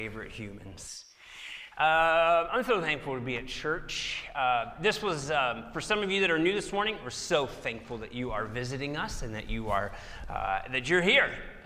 Favorite humans. I'm so thankful to be at church. This was, for some of you that are new this morning, we're so thankful that you are visiting us and that you're here.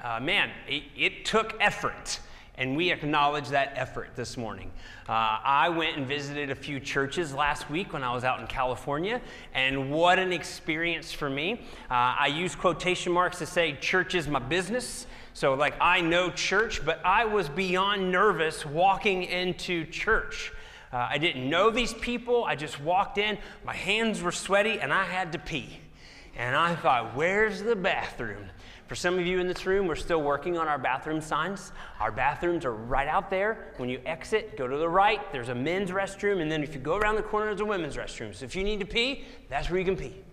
It took effort, and we acknowledge that effort this morning. I went and visited a few churches last week when I was out in California, and what an experience for me. I use quotation marks to say church is my business. So I know church, but I was beyond nervous walking into church. I didn't know these people. I just walked in. My hands were sweaty, and I had to pee. And I thought, where's the bathroom? For some of you in this room, we're still working on our bathroom signs. Our bathrooms are right out there. When you exit, go to the right. There's a men's restroom, and then if you go around the corner, there's a women's restroom. So if you need to pee, that's where you can pee.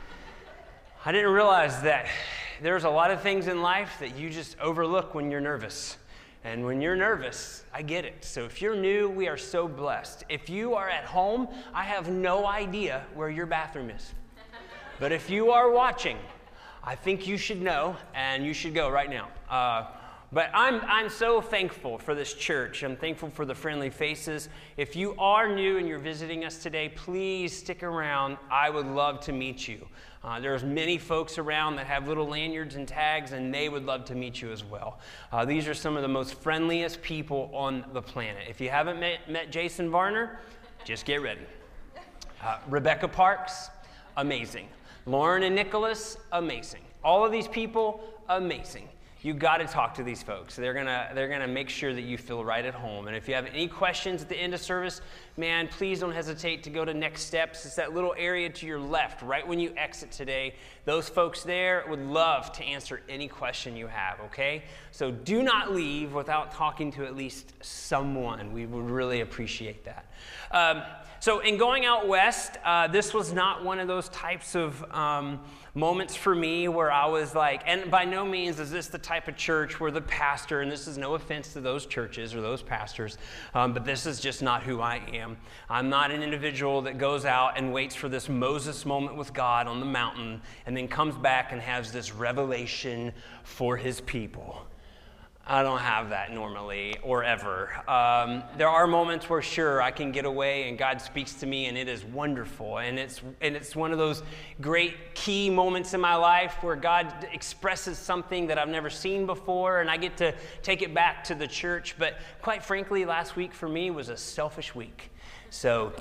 I didn't realize that there's a lot of things in life that you just overlook when you're nervous. And when you're nervous, I get it. So if you're new, we are so blessed. If you are at home, I have no idea where your bathroom is. But if you are watching, I think you should know, and you should go right now. But I'm so thankful for this church. I'm thankful for the friendly faces. If you are new and you're visiting us today, please stick around. I would love to meet you. There's many folks around that have little lanyards and tags, and they would love to meet you as well. These are some of the most friendliest people on the planet. If you haven't met Jason Varner, just get ready. Rebecca Parks, amazing. Lauren and Nicholas, amazing. All of these people, amazing. You got to talk to these folks. They're gonna make sure that you feel right at home. And if you have any questions at the end of service, man, please don't hesitate to go to Next Steps. It's that little area to your left, right when you exit today. Those folks there would love to answer any question you have, okay? So do not leave without talking to at least someone. We would really appreciate that. So in going out west, this was not one of those types of moments for me where I was like, and by no means is this the type of church where the pastor, and this is no offense to those churches or those pastors, but this is just not who I am. I'm not an individual that goes out and waits for this Moses moment with God on the mountain and then comes back and has this revelation for his people. I don't have that normally or ever. There are moments where, sure, I can get away and God speaks to me and it is wonderful. And it's one of those great key moments in my life where God expresses something that I've never seen before and I get to take it back to the church. But quite frankly, last week for me was a selfish week. So,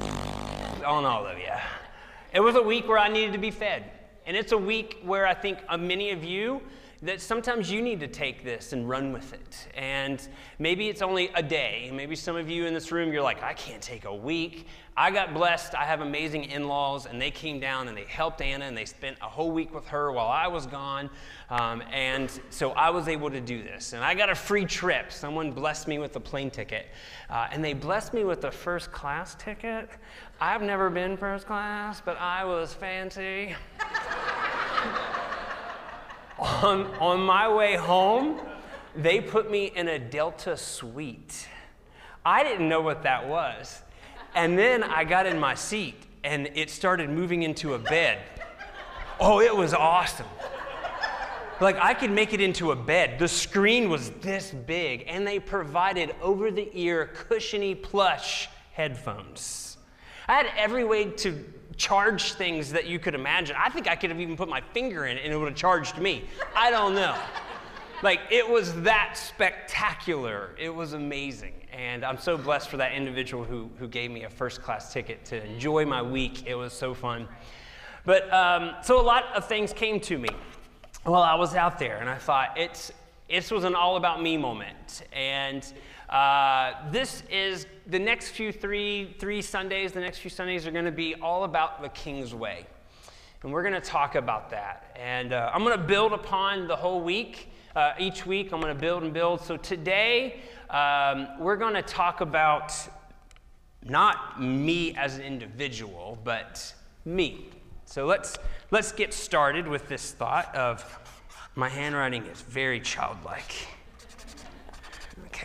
on all of you. It was a week where I needed to be fed. And it's a week where I think many of you, that sometimes you need to take this and run with it. And maybe it's only a day. Maybe some of you in this room, you're like, I can't take a week. I got blessed. I have amazing in-laws, and they came down and they helped Anna, and they spent a whole week with her while I was gone. And so I was able to do this. And I got a free trip. Someone blessed me with a plane ticket. And they blessed me with a first class ticket. I've never been first class, but I was fancy. On my way home, they put me in a Delta suite. I didn't know what that was. And then I got in my seat, and it started moving into a bed. Oh, it was awesome. I could make it into a bed. The screen was this big, and they provided over-the-ear, cushiony plush headphones. I had every way to charge things that you could imagine. I think I could have even put my finger in it and it would have charged me. I don't know. It was that spectacular. It was amazing. And I'm so blessed for that individual who gave me a first class ticket to enjoy my week. It was so fun. But so a lot of things came to me while I was out there, and I thought it was an all about me moment. And this is the next few three Sundays. The next few Sundays are going to be all about the King's Way, and we're going to talk about that. And I'm going to build upon the whole week. Each week, I'm going to build and build. So today, we're going to talk about not me as an individual, but me. So let's get started with this thought of my handwriting is very childlike. Okay.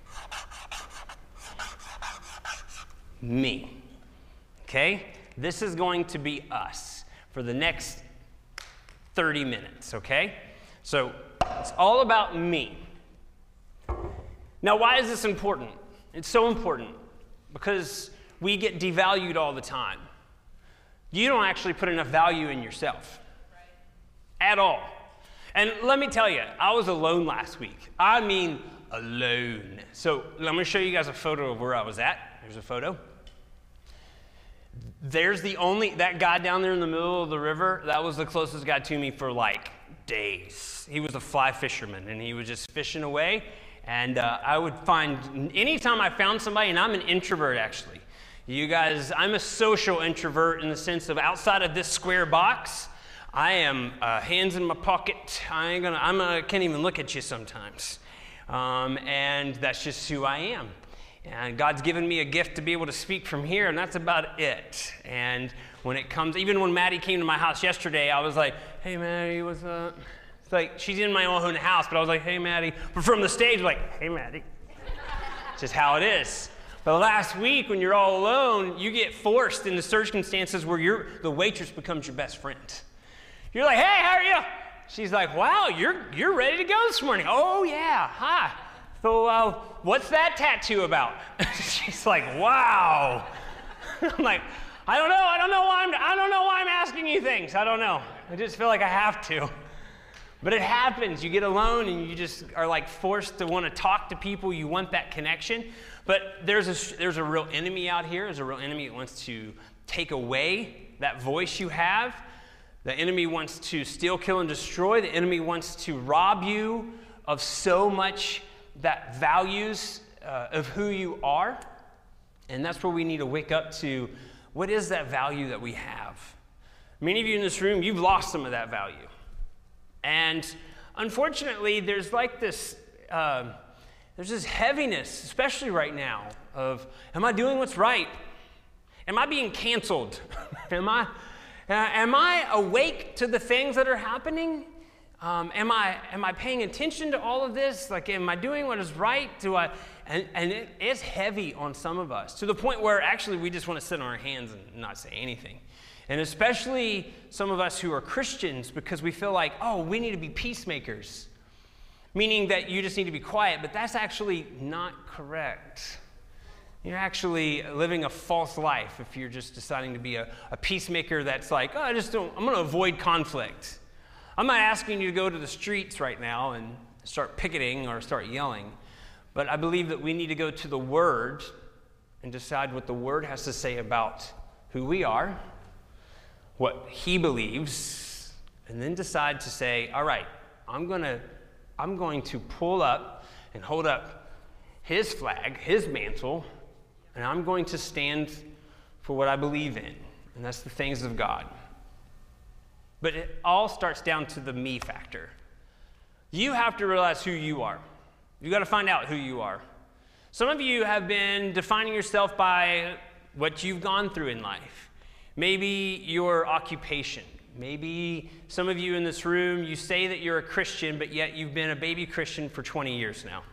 Me. Okay? This is going to be us for the next 30 minutes, okay? So it's all about me. Now, why is this important? It's so important because we get devalued all the time. You don't actually put enough value in yourself at all. And let me tell you, I was alone last week. I mean, alone. So I'm going to show you guys a photo of where I was at. Here's a photo. There's that guy down there in the middle of the river. That was the closest guy to me for like days. He was a fly fisherman, and he was just fishing away. And I would find, anytime I found somebody, and I'm an introvert actually. You guys, I'm a social introvert in the sense of outside of this square box, I am hands in my pocket. I can't even look at you sometimes. And that's just who I am. And God's given me a gift to be able to speak from here, and that's about it. And when it comes, even when Maddie came to my house yesterday, I was like, hey, Maddie, what's up? It's like, she's in my own house, but I was like, hey, Maddie. But from the stage, like, hey, Maddie. It's just how it is. But last week, when you're all alone, you get forced into circumstances where the waitress becomes your best friend. You're like, hey, how are you? She's like, wow, you're ready to go this morning. Oh, yeah, hi. So what's that tattoo about? She's like, wow. I'm like, I don't know why I'm asking you things. I don't know. I just feel like I have to. But it happens. You get alone and you just are like forced to want to talk to people. You want that connection. But there's a real enemy out here. There's a real enemy that wants to take away that voice you have. The enemy wants to steal, kill, and destroy. The enemy wants to rob you of so much that values of who you are. And that's where we need to wake up to, what is that value that we have? Many of you in this room, you've lost some of that value. And unfortunately, there's like this, there's this heaviness, especially right now, of, am I doing what's right? Am I being canceled? Am I awake to the things that are happening? Am I paying attention to all of this? Like, am I doing what is right? And it's heavy on some of us, to the point where actually we just want to sit on our hands and not say anything. And especially some of us who are Christians, because we feel like, oh, we need to be peacemakers, meaning that you just need to be quiet, but that's actually not correct. You're actually living a false life if you're just deciding to be a peacemaker that's like, oh, I'm going to avoid conflict. I'm not asking you to go to the streets right now and start picketing or start yelling, but I believe that we need to go to the Word and decide what the Word has to say about who we are, what He believes, and then decide to say, all right, I'm going to pull up and hold up His flag, His mantle, and I'm going to stand for what I believe in, and that's the things of God. But it all starts down to the me factor. You have to realize who you are. You got to find out who you are. Some of you have been defining yourself by what you've gone through in life. Maybe your occupation. Maybe some of you in this room, you say that you're a Christian, but yet you've been a baby Christian for 20 years now.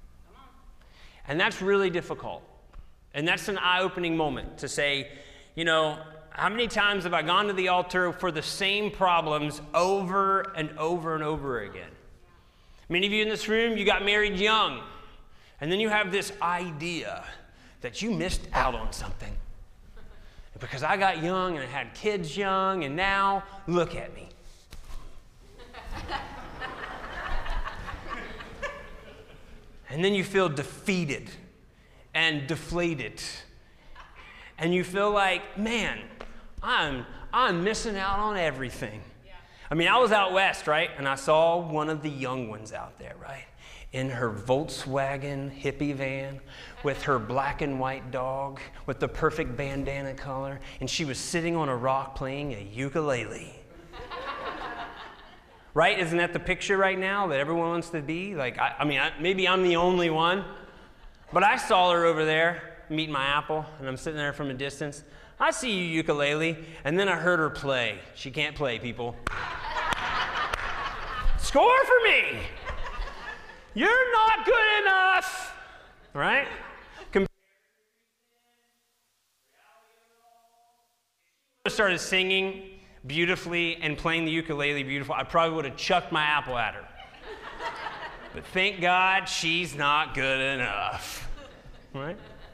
And that's really difficult. And that's an eye-opening moment to say, you know, how many times have I gone to the altar for the same problems over and over and over again? Many of you in this room, you got married young, and then you have this idea that you missed out on something. Because I got young and I had kids young, and now look at me. And then you feel defeated and deflated. And you feel like, man, I'm missing out on everything. Yeah. I mean, I was out west, right? And I saw one of the young ones out there, right? In her Volkswagen hippie van with her black and white dog with the perfect bandana color. And she was sitting on a rock playing a ukulele. Right? Isn't that the picture right now that everyone wants to be? Like, maybe I'm the only one. But I saw her over there eating my apple, and I'm sitting there from a distance. I see you, ukulele, and then I heard her play. She can't play, people. Score for me! You're not good enough! Right? Started singing beautifully and playing the ukulele beautiful, I probably would have chucked my apple at her. but thank God she's not good enough. Right?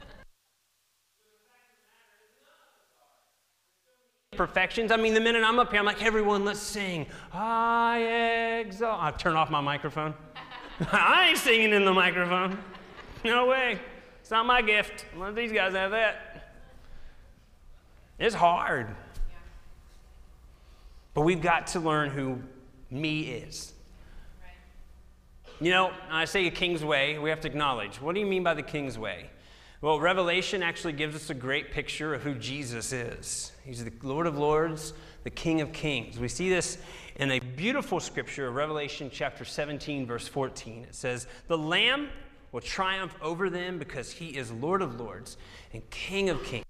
Perfections. I mean, the minute I'm up here, I'm like, everyone, let's sing. I exalt. I turn off my microphone. I ain't singing in the microphone. No way. It's not my gift. None of these guys have that. It's hard. But we've got to learn who me is. You know, I say a king's way, we have to acknowledge. What do you mean by the king's way? Well, Revelation actually gives us a great picture of who Jesus is. He's the Lord of Lords, the King of Kings. We see this in a beautiful scripture of Revelation chapter 17, verse 14. It says, "The Lamb will triumph over them because he is Lord of Lords and King of Kings."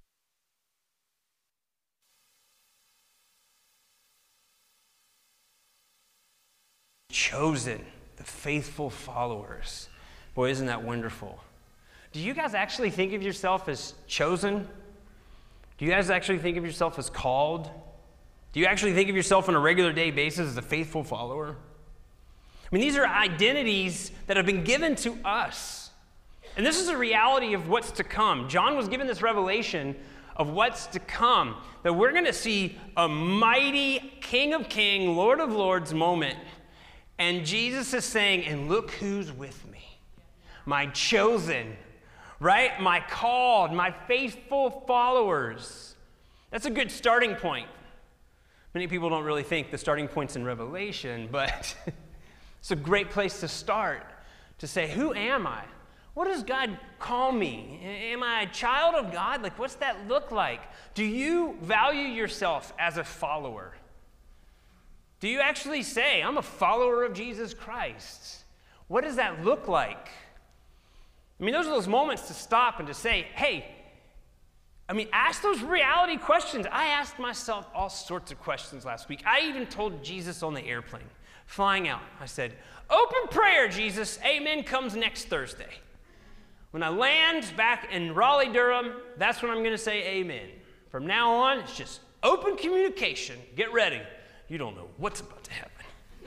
Chosen, the faithful followers. Boy, isn't that wonderful? Do you guys actually think of yourself as chosen? Do you guys actually think of yourself as called? Do you actually think of yourself on a regular day basis as a faithful follower? I mean, these are identities that have been given to us. And this is a reality of what's to come. John was given this revelation of what's to come, that we're going to see a mighty King of Kings, Lord of Lords moment. And Jesus is saying, and look who's with me. My chosen, right? My called, my faithful followers. That's a good starting point. Many people don't really think the starting point's in Revelation, but it's a great place to start, to say, who am I? What does God call me? Am I a child of God? Like, what's that look like? Do you value yourself as a follower? Do you actually say, I'm a follower of Jesus Christ? What does that look like? I mean, those are those moments to stop and to say, hey, ask those reality questions. I asked myself all sorts of questions last week. I even told Jesus on the airplane, flying out, I said, open prayer, Jesus. Amen comes next Thursday. When I land back in Raleigh, Durham, that's when I'm going to say amen. From now on, it's just open communication. Get ready. You don't know what's about to happen.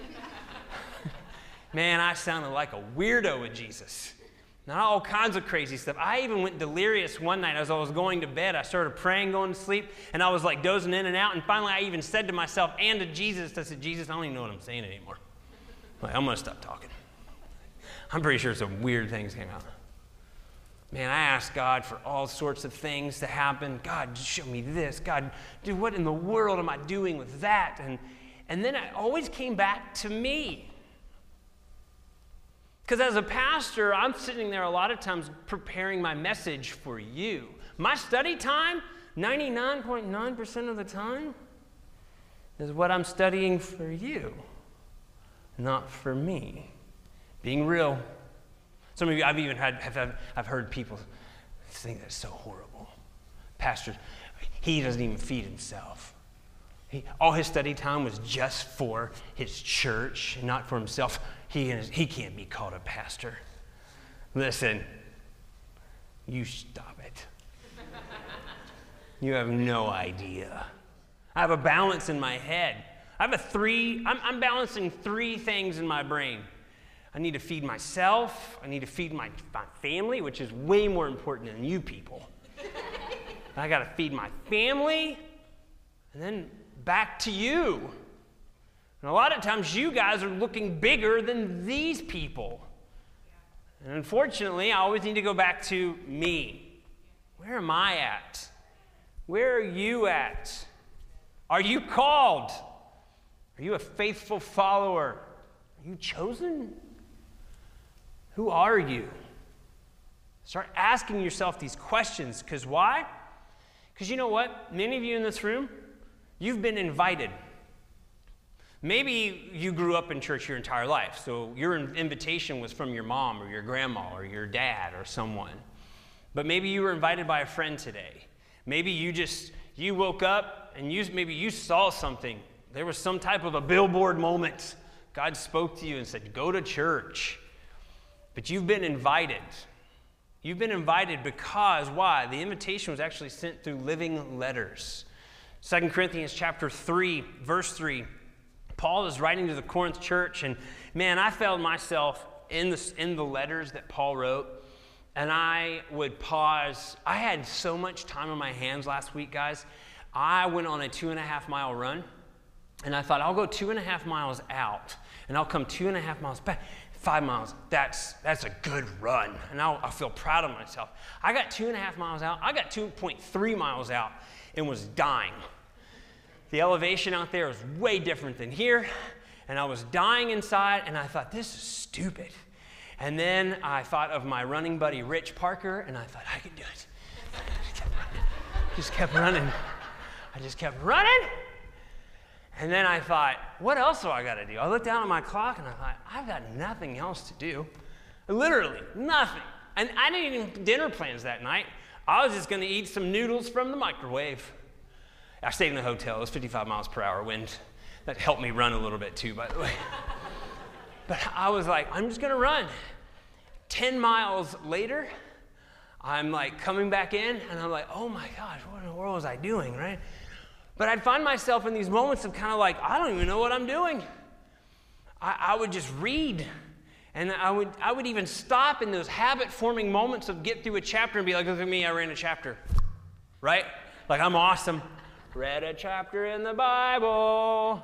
Man, I sounded like a weirdo with Jesus. Not all kinds of crazy stuff. I even went delirious one night as I was going to bed. I started praying, going to sleep, and I was like dozing in and out. And finally, I even said to myself and to Jesus, I said, Jesus, I don't even know what I'm saying anymore. I'm going to stop talking. I'm pretty sure some weird things came out. Man, I asked God for all sorts of things to happen. God, show me this. God, dude, what in the world am I doing with that? And then I always came back to me. Because as a pastor, I'm sitting there a lot of times preparing my message for you. My study time, 99.9% of the time, is what I'm studying for you, not for me. Being real. Some of you, I've heard people think that's so horrible. Pastor, he doesn't even feed himself. All his study time was just for his church, not for himself. He can't be called a pastor. Listen, you stop it. You have no idea. I have a balance in my head. I'm balancing three things in my brain. I need to feed myself. I need to feed my family, which is way more important than you people. I got to feed my family, and then back to you. And a lot of times you guys are looking bigger than these people. And unfortunately, I always need to go back to me. Where am I at? Where are you at? Are you called? Are you a faithful follower? Are you chosen? Who are you? Start asking yourself these questions. Because why? Because you know what? Many of you in this room, you've been invited. Maybe you grew up in church your entire life, so your invitation was from your mom or your grandma or your dad or someone. But maybe you were invited by a friend today. Maybe you woke up and maybe you saw something. There was some type of a billboard moment. God spoke to you and said, go to church. But you've been invited. You've been invited because, why? The invitation was actually sent through living letters. 2 Corinthians chapter 3, verse 3. Paul is writing to the Corinth church, and man, I found myself in the letters that Paul wrote, and I would pause. I had so much time on my hands last week, guys. I went on a 2.5 mile run, and I thought I'll go 2.5 miles out, and I'll come 2.5 miles back. 5 miles, that's a good run, and I'll feel proud of myself. I got 2.5 miles out. I got 2.3 miles out and was dying. The elevation out there was way different than here, and I was dying inside, and I thought, this is stupid. And then I thought of my running buddy, Rich Parker, and I thought, I could do it. Just kept running. I just kept running. And then I thought, what else do I got to do? I looked down at my clock, and I thought, I've got nothing else to do. Literally, nothing. And I didn't even have dinner plans that night. I was just going to eat some noodles from the microwave. I stayed in the hotel. It was 55 miles per hour wind. That helped me run a little bit too, by the way. But I was like, I'm just going to run. 10 miles later, I'm like coming back in, and I'm like, oh my gosh, what in the world was I doing, right? But I'd find myself in these moments of kind of like, I don't even know what I'm doing. I would just read, and I would even stop in those habit-forming moments of get through a chapter and be like, look at me, I ran a chapter, right? Like, I'm awesome. Read a chapter in the Bible.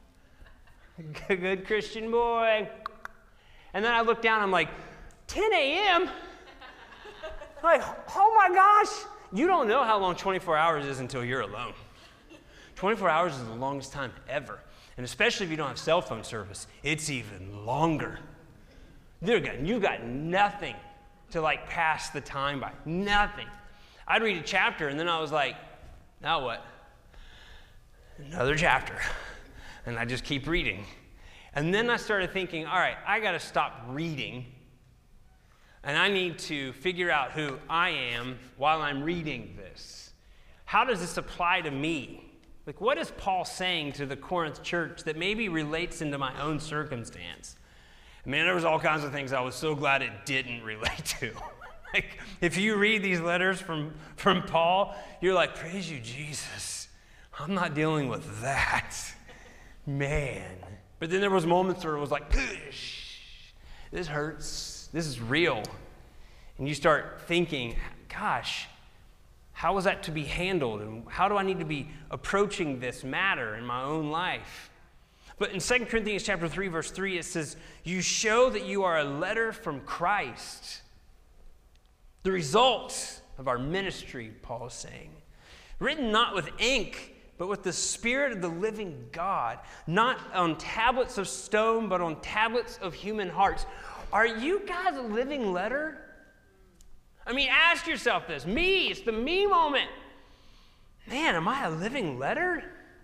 Good Christian boy. And then I look down, I'm like, 10 a.m.? Like, oh my gosh. You don't know how long 24 hours is until you're alone. 24 hours is the longest time ever. And especially if you don't have cell phone service, it's even longer. You've got nothing to like pass the time by. Nothing. I'd read a chapter, and then I was like, now what? Another chapter. And I just keep reading. And then I started thinking, all right, I got to stop reading, and I need to figure out who I am while I'm reading this. How does this apply to me? Like, what is Paul saying to the Corinth church that maybe relates into my own circumstance? Man, there was all kinds of things I was so glad it didn't relate to. Like, if you read these letters from Paul, you're like, praise you, Jesus. I'm not dealing with that. Man. But then there was moments where it was like, this hurts. This is real. And you start thinking, gosh, how is that to be handled? And how do I need to be approaching this matter in my own life? But in 2 Corinthians chapter 3, verse 3, it says, you show that you are a letter from Christ. The result of our ministry, Paul is saying. Written not with ink, but with the Spirit of the living God. Not on tablets of stone, but on tablets of human hearts. Are you guys a living letter? I mean, ask yourself this. Me, it's the me moment. Man, am I a living letter?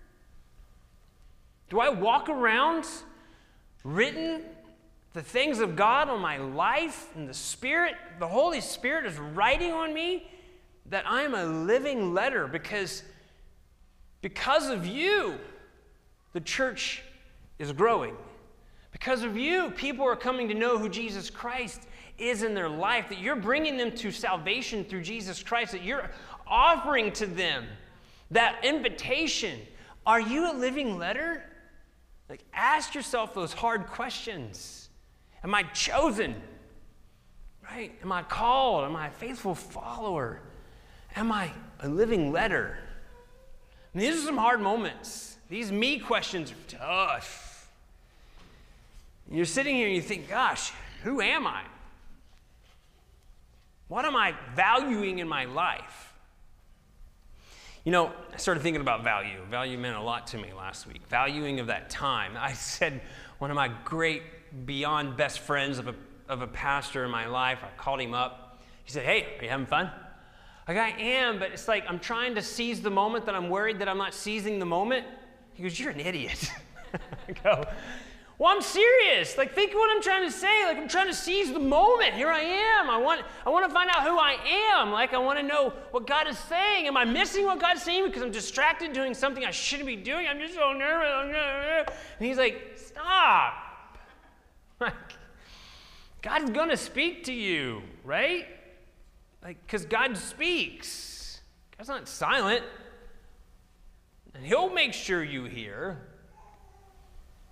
Do I walk around written the things of God on my life, and the Spirit, the Holy Spirit is writing on me that I am a living letter because of you, the church is growing. Because of you, people are coming to know who Jesus Christ is in their life, that you're bringing them to salvation through Jesus Christ, that you're offering to them that invitation. Are you a living letter? Like, ask yourself those hard questions. Am I chosen? Right? Am I called? Am I a faithful follower? Am I a living letter? And these are some hard moments. These me questions are tough. And you're sitting here and you think, gosh, who am I? What am I valuing in my life? You know, I started thinking about value. Value meant a lot to me last week. Valuing of that time. I said one of my great beyond best friends of a pastor in my life, I called him up. He said, hey, are you having fun? Like, I am, but it's like I'm trying to seize the moment that I'm worried that I'm not seizing the moment. He goes, you're an idiot. I go, well, I'm serious. Like, think of what I'm trying to say. Like, I'm trying to seize the moment. Here I am. I want to find out who I am. Like, I want to know what God is saying. Am I missing what God's saying because I'm distracted doing something I shouldn't be doing? I'm just so nervous. And he's like, stop. Like, God's going to speak to you, right? Like, because God speaks. God's not silent. And he'll make sure you hear.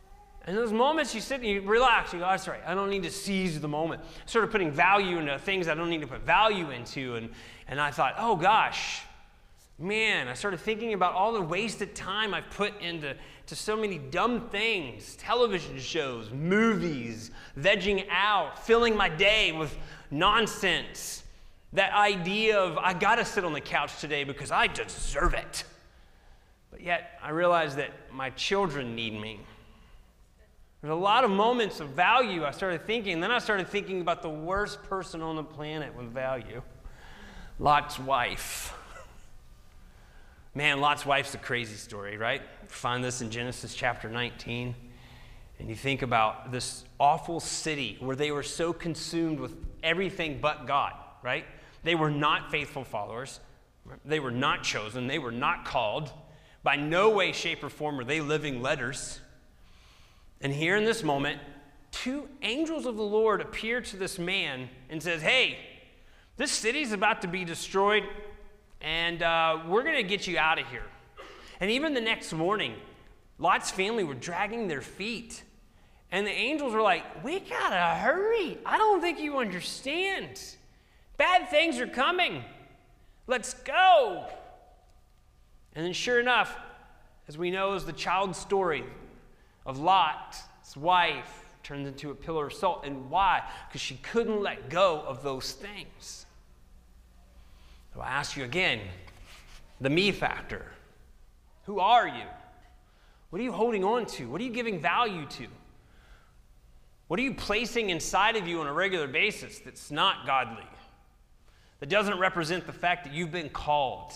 And those moments you sit and you relax, you go, that's right, I don't need to seize the moment. Sort of putting value into things I don't need to put value into. And I thought, oh gosh, man, I started thinking about all the wasted time I've put into so many dumb things, television shows, movies, vegging out, filling my day with nonsense. That idea of, I gotta sit on the couch today because I deserve it. But yet, I realized that my children need me. There's a lot of moments of value I started thinking, and then I started thinking about the worst person on the planet with value, Lot's wife. Man, Lot's wife's a crazy story, right? You find this in Genesis chapter 19. And you think about this awful city where they were so consumed with everything but God, right? They were not faithful followers. They were not chosen. They were not called. By no way, shape, or form were they living letters. And here in this moment, 2 angels of the Lord appear to this man and says, hey, this city's about to be destroyed, and we're going to get you out of here. And even the next morning, Lot's family were dragging their feet. And the angels were like, we got to hurry. I don't think you understand. Bad things are coming. Let's go. And then sure enough, as we know is the child's story of Lot's wife turns into a pillar of salt. And why? Because she couldn't let go of those things. So I ask you again, the me factor. Who are you? What are you holding on to? What are you giving value to? What are you placing inside of you on a regular basis that's not godly? That doesn't represent the fact that you've been called?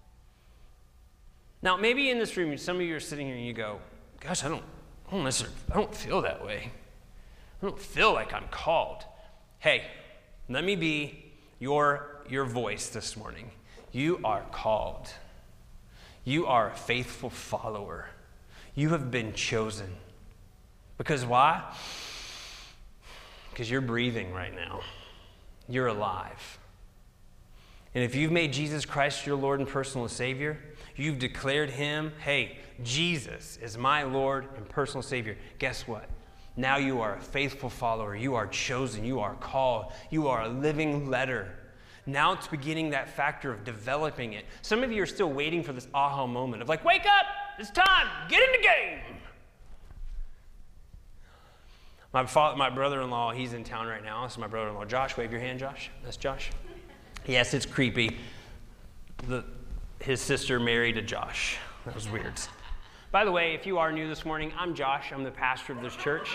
Now, maybe in this room, some of you are sitting here and you go, gosh, I don't feel that way. I don't feel like I'm called. Hey, let me be your voice this morning. You are called. You are a faithful follower. You have been chosen. Because why? Because you're breathing right now. You're alive. And if you've made Jesus Christ your Lord and personal Savior, you've declared him, hey, Jesus is my Lord and personal Savior. Guess what? Now you are a faithful follower. You are chosen. You are called. You are a living letter. Now it's beginning that factor of developing it. Some of you are still waiting for this aha moment of like, wake up, it's time, get in the game. My brother-in-law, he's in town right now. This is my brother-in-law, Josh. Wave your hand, Josh. That's Josh. Yes, it's creepy. His sister married a Josh. That was weird. By the way, if you are new this morning, I'm Josh. I'm the pastor of this church.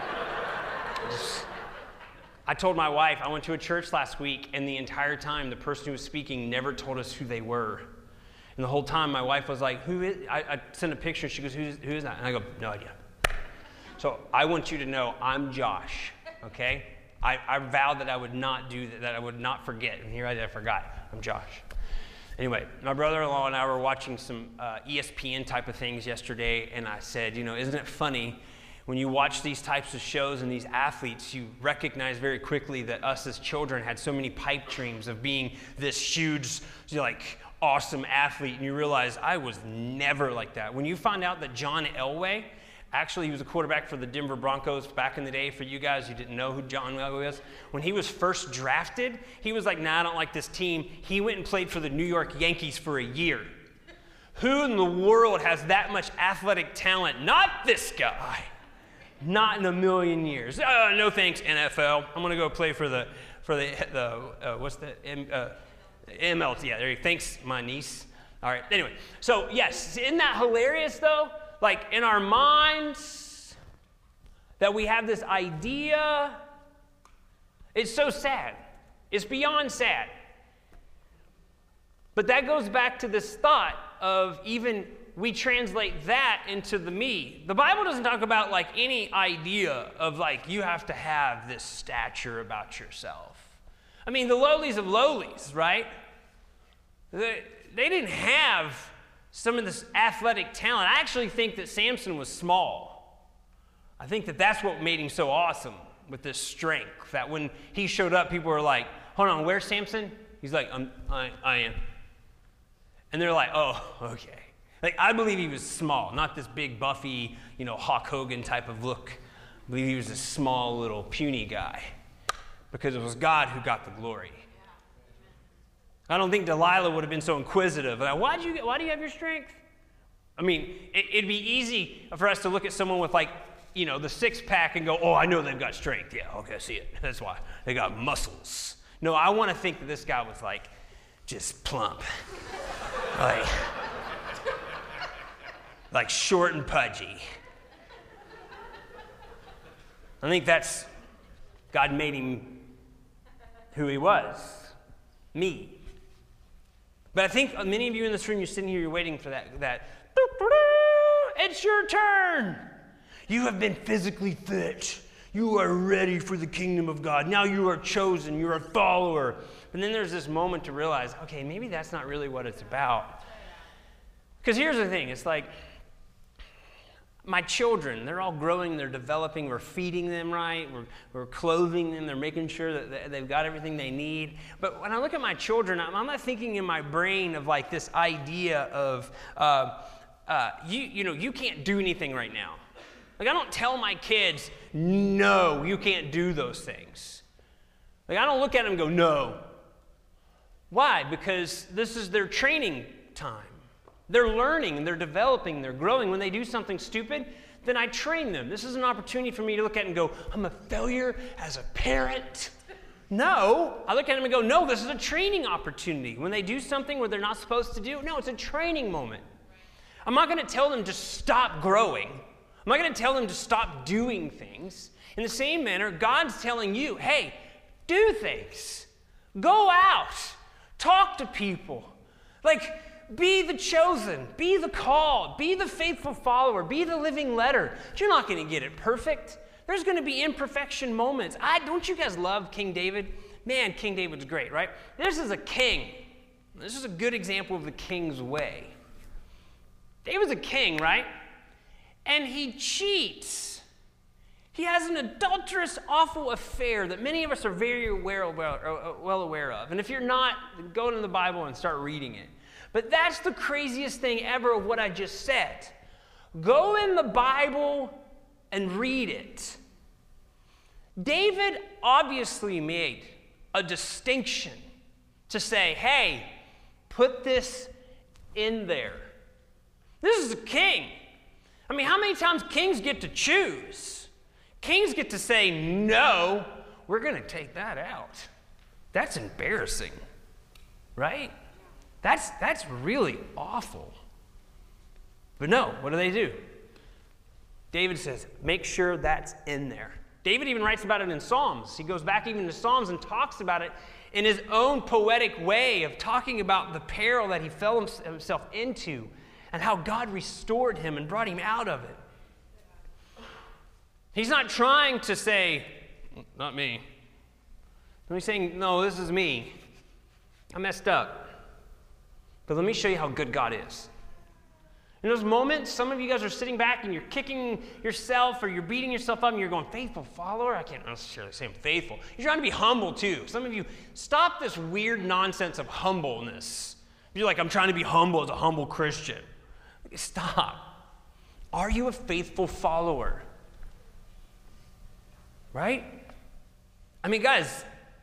I told my wife I went to a church last week, and the entire time the person who was speaking never told us who they were. And the whole time my wife was like, who is? I sent a picture, and she goes, who is that? And I go, no idea. So I want you to know I'm Josh, okay? I vowed that I would not do that I would not forget. And here I forgot. I'm Josh. Anyway, my brother-in-law and I were watching some ESPN type of things yesterday, and I said, isn't it funny when you watch these types of shows and these athletes, you recognize very quickly that us as children had so many pipe dreams of being this huge, awesome athlete, and you realize I was never like that. When you find out that John Elway, actually, he was a quarterback for the Denver Broncos back in the day. For you guys who didn't know who John Elway was, when he was first drafted, he was like, I don't like this team. He went and played for the New York Yankees for a year. Who in the world has that much athletic talent? Not this guy. Not in a million years. No thanks, NFL. I'm going to go play for the what's the MLT. Yeah, there you go. Thanks, my niece. All right. Anyway, so yes, isn't that hilarious though? Like in our minds that we have this idea. It's so sad. It's beyond sad. But that goes back to this thought of even we translate that into the me. The Bible doesn't talk about any idea of you have to have this stature about yourself. I mean, the lowlies of lowlies, right? They didn't have some of this athletic talent. I actually think that Samson was small. I think that that's what made him so awesome with this strength, that when he showed up, people were like, hold on, where's Samson? He's like, I am. And they're like, oh, okay. Like, I believe he was small, not this big, buffy, Hulk Hogan type of look. I believe he was a small, little, puny guy because it was God who got the glory. I don't think Delilah would have been so inquisitive. Like, why do you have your strength? I mean, it'd be easy for us to look at someone with the six-pack and go, oh, I know they've got strength. Yeah, okay, I see it. That's why. They got muscles. No, I want to think that this guy was just plump. Like short and pudgy. I think that's God made him who he was, me. But I think many of you in this room, you're sitting here, you're waiting for that. It's your turn. You have been physically fit. You are ready for the kingdom of God. Now you are chosen. You're a follower. But then there's this moment to realize, okay, maybe that's not really what it's about. Because here's the thing. It's like my children, they're all growing, they're developing, we're feeding them right, we're clothing them, they're making sure that they've got everything they need. But when I look at my children, I'm not thinking in my brain of this idea of, you can't do anything right now. I don't tell my kids, no, you can't do those things. I don't look at them and go, no. Why? Because this is their training time. They're learning, they're developing, they're growing. When they do something stupid, then I train them. This is an opportunity for me to look at it and go, I'm a failure as a parent. No, I look at them and go, no, this is a training opportunity. When they do something where they're not supposed to do, no, it's a training moment. I'm not going to tell them to stop growing. I'm not going to tell them to stop doing things. In the same manner, God's telling you, hey, do things. Go out. Talk to people. Be the chosen, be the called, be the faithful follower, be the living letter. You're not going to get it perfect. There's going to be imperfection moments. Don't you guys love King David? Man, King David's great, right? This is a king. This is a good example of the king's way. David's a king, right? And he cheats. He has an adulterous, awful affair that many of us are very well aware of. And if you're not, go into the Bible and start reading it. But that's the craziest thing ever of what I just said. Go in the Bible and read it. David obviously made a distinction to say, hey, put this in there. This is a king. I mean, how many times kings get to choose? Kings get to say, no, we're going to take that out. That's embarrassing, right? That's really awful. But no, what do? David says, make sure that's in there. David even writes about it in Psalms. He goes back even to Psalms and talks about it in his own poetic way of talking about the peril that he fell himself into and how God restored him and brought him out of it. He's not trying to say, not me. He's saying, no, this is me. I messed up. But let me show you how good God is. In those moments, some of you guys are sitting back and you're kicking yourself or you're beating yourself up and you're going, faithful follower? I can't necessarily say I'm faithful. You're trying to be humble too. Some of you, stop this weird nonsense of humbleness. You're like, I'm trying to be humble as a humble Christian. Stop. Are you a faithful follower? Right? I mean, guys,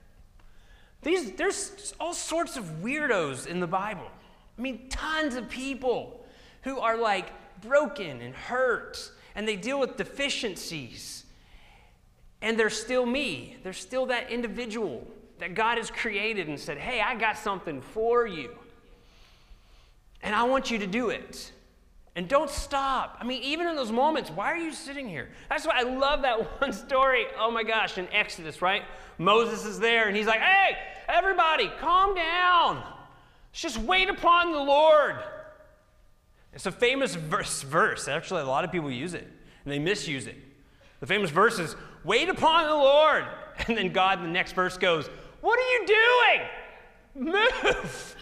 there's all sorts of weirdos in the Bible. I mean, tons of people who are broken and hurt, and they deal with deficiencies. And they're still me. They're still that individual that God has created and said, hey, I got something for you. And I want you to do it. And don't stop. I mean, even in those moments, why are you sitting here? That's why I love that one story, oh my gosh, in Exodus, right? Moses is there, and he's like, hey, everybody, calm down. Let's just wait upon the Lord. It's a famous verse. Actually, a lot of people use it, and they misuse it. The famous verse is, wait upon the Lord. And then God in the next verse goes, what are you doing? Move.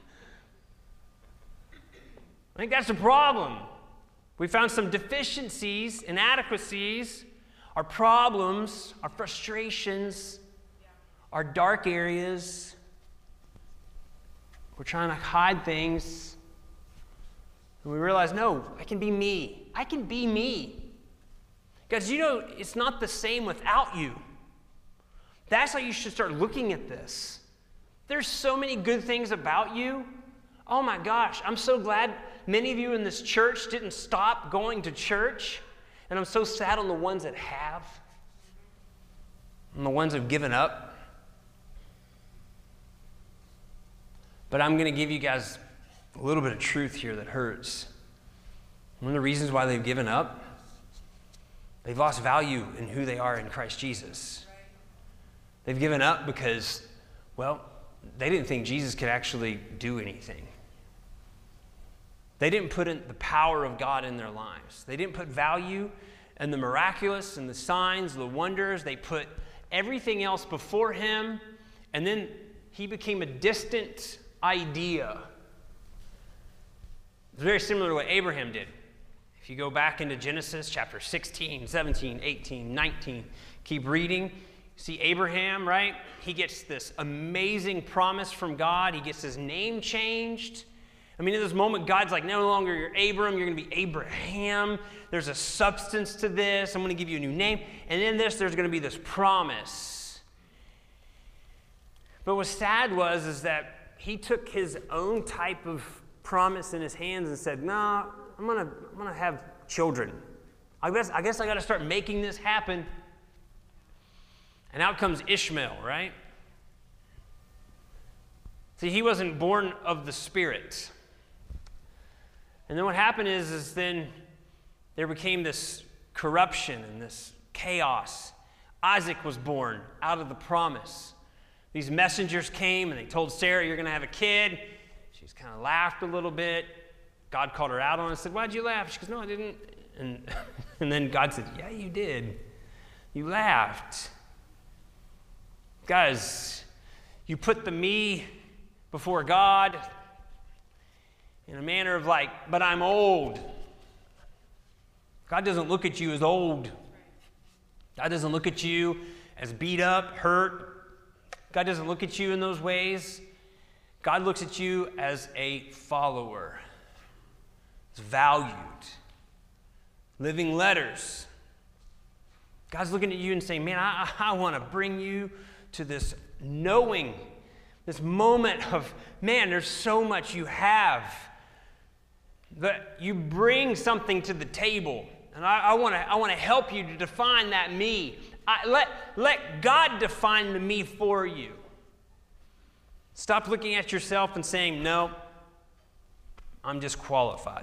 I think that's the problem. We found some deficiencies, inadequacies, our problems, our frustrations, our dark areas. We're trying to hide things. And we realize, no, I can be me. I can be me. Guys, you know, it's not the same without you. That's how you should start looking at this. There's so many good things about you. Oh my gosh, I'm so glad many of you in this church didn't stop going to church. And I'm so sad on the ones that have. And the ones who've given up. But I'm going to give you guys a little bit of truth here that hurts. One of the reasons why they've given up, they've lost value in who they are in Christ Jesus. They've given up because, well, they didn't think Jesus could actually do anything. They didn't put in the power of God in their lives. They didn't put value in the miraculous and the signs, the wonders. They put everything else before him, and then he became a distant idea. It's very similar to what Abraham did. If you go back into Genesis chapter 16, 17, 18, 19, keep reading. See Abraham, right? He gets this amazing promise from God. He gets his name changed. I mean, in this moment, God's like, no longer you're Abram, you're going to be Abraham. There's a substance to this. I'm going to give you a new name. And in this, there's going to be this promise. But what's sad is that he took his own type of promise in his hands and said, no, I'm gonna have children. I guess I got to start making this happen. And out comes Ishmael, right? See, he wasn't born of the Spirit. And then what happened is then there became this corruption and this chaos. Isaac was born out of the promise. These messengers came and they told Sarah, you're going to have a kid. She's kind of laughed a little bit. God called her out on it and said, why'd you laugh? She goes, no, I didn't. And then God said, yeah, you did. You laughed. Guys, you put the me before God in a manner of like, but I'm old. God doesn't look at you as old. God doesn't look at you as beat up, hurt. God doesn't look at you in those ways. God looks at you as a follower. It's valued. Living letters. God's looking at you and saying, man, I want to bring you to this knowing, this moment of, man, there's so much you have. That you bring something to the table. And I want to help you to define that me. Let God define the me for you. Stop looking at yourself and saying, no, I'm disqualified.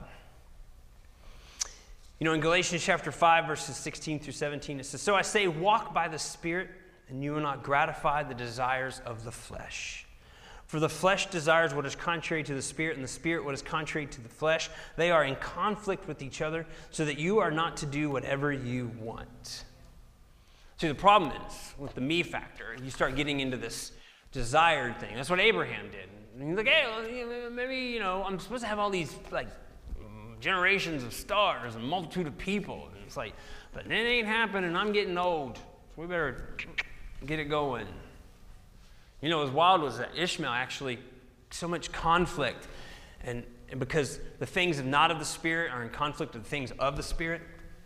You know, in Galatians chapter 5, verses 16 through 17, it says, so I say, walk by the Spirit, and you will not gratify the desires of the flesh. For the flesh desires what is contrary to the Spirit, and the Spirit what is contrary to the flesh. They are in conflict with each other, so that you are not to do whatever you want. See, the problem is, with the me factor, you start getting into this desired thing. That's what Abraham did. And he's like, hey, maybe, I'm supposed to have all these, generations of stars and multitude of people. And it's like, but it ain't happening. I'm getting old. So we better get it going. As wild was that Ishmael actually, so much conflict. And because the things not of the Spirit are in conflict with the things of the Spirit.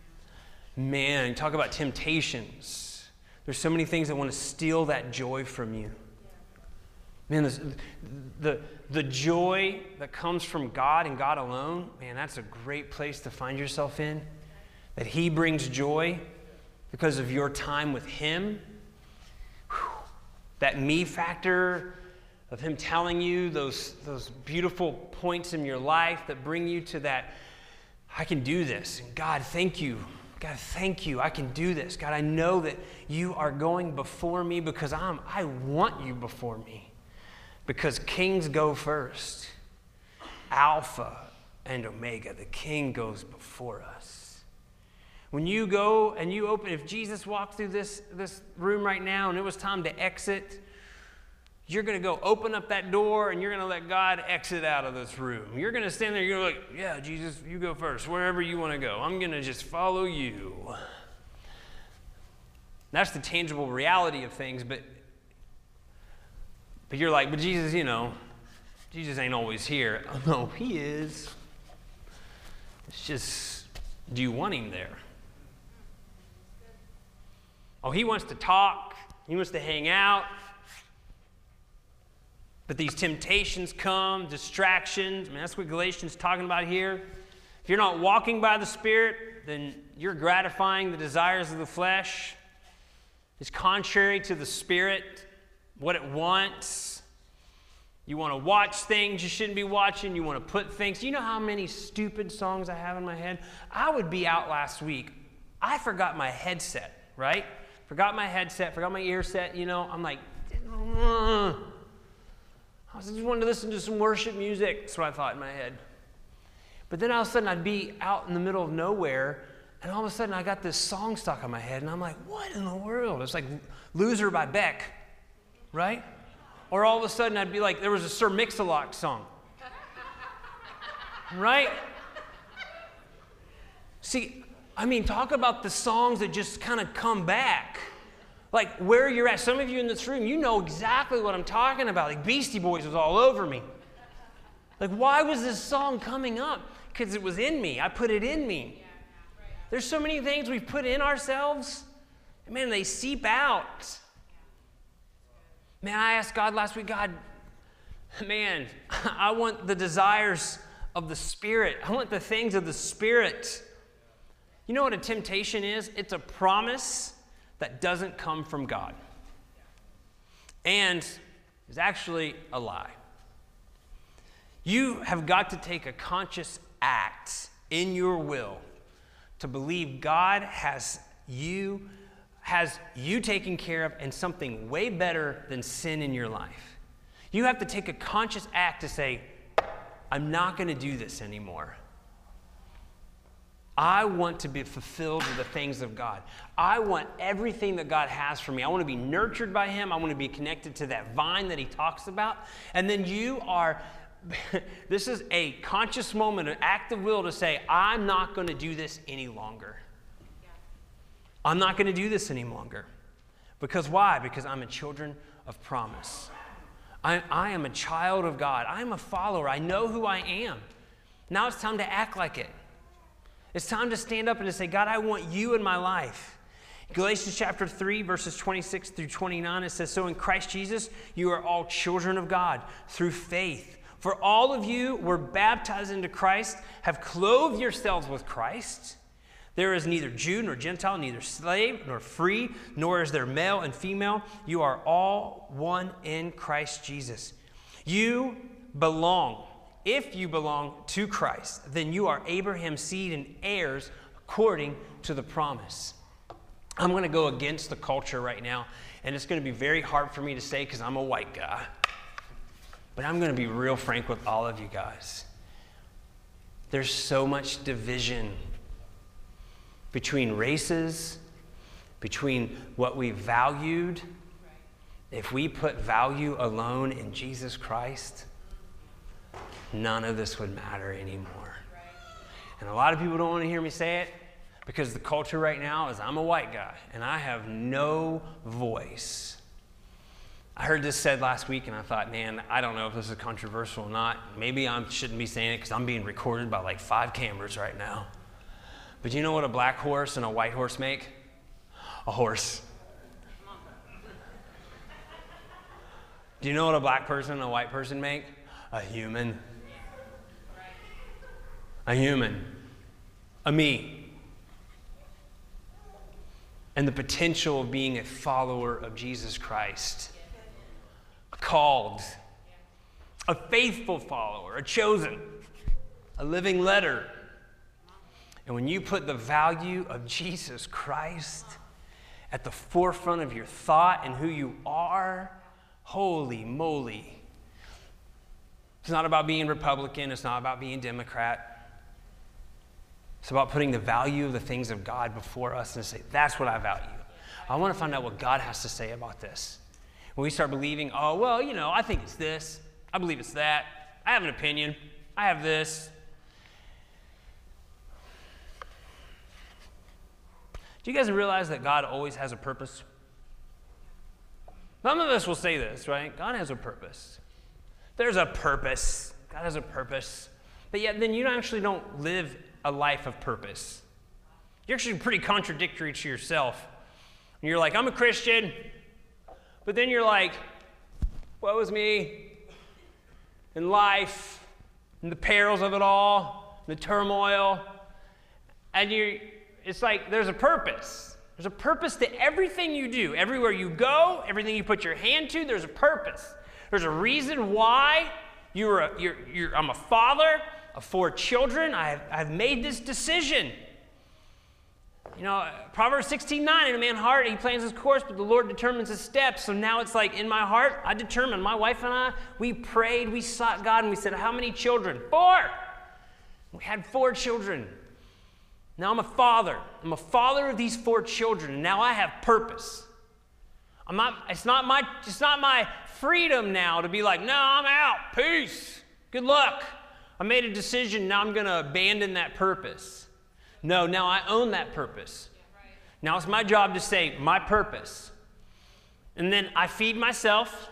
Man, talk about temptations. There's so many things that want to steal that joy from you. Man, the joy that comes from God and God alone, man, that's a great place to find yourself in. That He brings joy because of your time with Him. Whew. That me factor of Him telling you those beautiful points in your life that bring you to that, I can do this. And God, thank you. God, thank you. I can do this. God, I know that you are going before me because I want you before me. Because kings go first. Alpha and Omega. The King goes before us. When you go and you open, if Jesus walked through this room right now and it was time to exit, you're going to go open up that door and you're going to let God exit out of this room. You're going to stand there and you're going to be like, yeah, Jesus, you go first. Wherever you want to go. I'm going to just follow you. That's the tangible reality of things, but you're like, but Jesus, Jesus ain't always here. Oh, no, He is. It's just, do you want him there? Oh, he wants to talk. He wants to hang out. But these temptations come, distractions. I mean, that's what Galatians is talking about here. If you're not walking by the Spirit, then you're gratifying the desires of the flesh. It's contrary to the Spirit, what it wants. You want to watch things you shouldn't be watching. You want to put things. You know how many stupid songs I have in my head? I would be out last week. I forgot my headset, right? Forgot my headset, forgot my ear set, you know. I'm like, I just wanted to listen to some worship music. That's what I thought in my head. But then all of a sudden I'd be out in the middle of nowhere, and all of a sudden I got this song stuck in my head, and I'm like, what in the world? It's like Loser by Beck, right? Or all of a sudden I'd be like, there was a Sir Mix-a-Lot song. Right? See, I mean, talk about the songs that just kind of come back. Like where you're at. Some of you in this room, you know exactly what I'm talking about. Like Beastie Boys was all over me. Like, why was this song coming up? Because it was in me. I put it in me. There's so many things we've put in ourselves. And man, they seep out. Man, I asked God last week, God, man, I want the desires of the Spirit. I want the things of the Spirit. You know what a temptation is? It's a promise that doesn't come from God. And is actually a lie. You have got to take a conscious act in your will to believe God has you taken care of and something way better than sin in your life. You have to take a conscious act to say, I'm not going to do this anymore. I want to be fulfilled with the things of God. I want everything that God has for me. I want to be nurtured by Him. I want to be connected to that vine that He talks about. And then you are, this is a conscious moment, an act of will to say, I'm not going to do this any longer. I'm not going to do this any longer. Because why? Because I'm a children of promise. I am a child of God. I am a follower. I know who I am. Now it's time to act like it. It's time to stand up and to say, God, I want you in my life. Galatians chapter 3, verses 26 through 29, it says, so in Christ Jesus, you are all children of God through faith. For all of you were baptized into Christ, have clothed yourselves with Christ. There is neither Jew nor Gentile, neither slave nor free, nor is there male and female. You are all one in Christ Jesus. You belong. If you belong to Christ, then you are Abraham's seed and heirs according to the promise. I'm going to go against the culture right now, and it's going to be very hard for me to say because I'm a white guy. But I'm going to be real frank with all of you guys. There's so much division between races, between what we valued. If we put value alone in Jesus Christ, none of this would matter anymore. And a lot of people don't want to hear me say it because the culture right now is I'm a white guy and I have no voice. I heard this said last week and I thought, man, I don't know if this is controversial or not. Maybe I shouldn't be saying it because I'm being recorded by like 5 cameras right now. But you know what a black horse and a white horse make? A horse. Do you know what a black person and a white person make? A human. A human. A me. And the potential of being a follower of Jesus Christ. Called. A faithful follower. A chosen. A living letter. And when you put the value of Jesus Christ at the forefront of your thought and who you are, holy moly. It's not about being Republican. It's not about being Democrat. It's about putting the value of the things of God before us and say, that's what I value. I want to find out what God has to say about this. When we start believing, oh, well, you know, I think it's this. I believe it's that. I have an opinion. I have this. Do you guys realize that God always has a purpose? Some of us will say this, right? God has a purpose. There's a purpose. God has a purpose. But yet then you actually don't live a life of purpose. You're actually pretty contradictory to yourself. And you're like, I'm a Christian, but then you're like, woe is me, and life, and the perils of it all, the turmoil, and it's like there's a purpose. There's a purpose to everything you do. Everywhere you go, everything you put your hand to, there's a purpose. There's a reason why I'm a father of 4 children. I've made this decision. You know, Proverbs 16:9, in a man's heart, he plans his course, but the Lord determines his steps. So now it's like in my heart, I determined. My wife and I, we prayed, we sought God, and we said, how many children? 4. We had 4 children. Now I'm a father. I'm a father of these 4 children, and now I have purpose. It's not my freedom now to be like, no, I'm out. Peace. Good luck. I made a decision. Now I'm going to abandon that purpose. No, now I own that purpose. Now it's my job to say my purpose. And then I feed myself.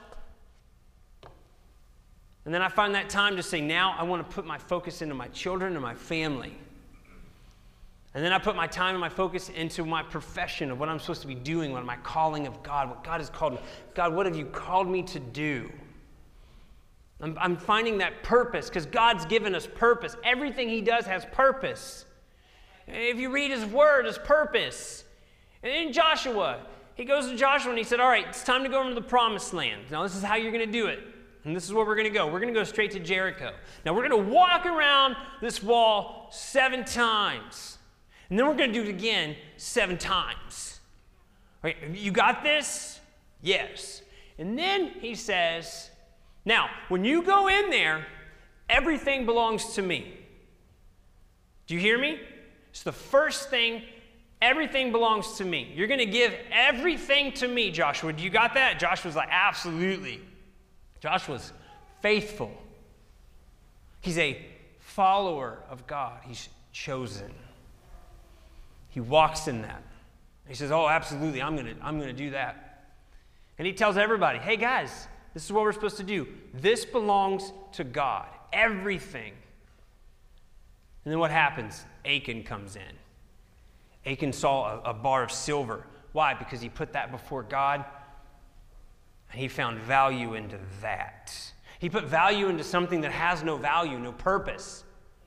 And then I find that time to say, now I want to put my focus into my children and my family. And then I put my time and my focus into my profession of what I'm supposed to be doing, what my calling of God, what God has called me. God, what have you called me to do? I'm finding that purpose because God's given us purpose. Everything he does has purpose. If you read his word, his purpose. And in Joshua, he goes to Joshua and he said, all right, it's time to go into the promised land. Now this is how you're going to do it. And this is where we're going to go. We're going to go straight to Jericho. Now we're going to walk around this wall 7 times. And then we're going to do it again 7 times. All right, you got this? Yes. And then he says, now, when you go in there, everything belongs to me. Do you hear me? It's the first thing, everything belongs to me. You're going to give everything to me, Joshua. Do you got that? Joshua's like, absolutely. Joshua's faithful. He's a follower of God. He's chosen. He walks in that. He says, oh, absolutely, I'm going to do that. And he tells everybody, hey, guys, this is what we're supposed to do. This belongs to God. Everything. And then what happens? Achan comes in. Achan saw a bar of silver. Why? Because he put that before God, and he found value into that. He put value into something that has no value, no purpose.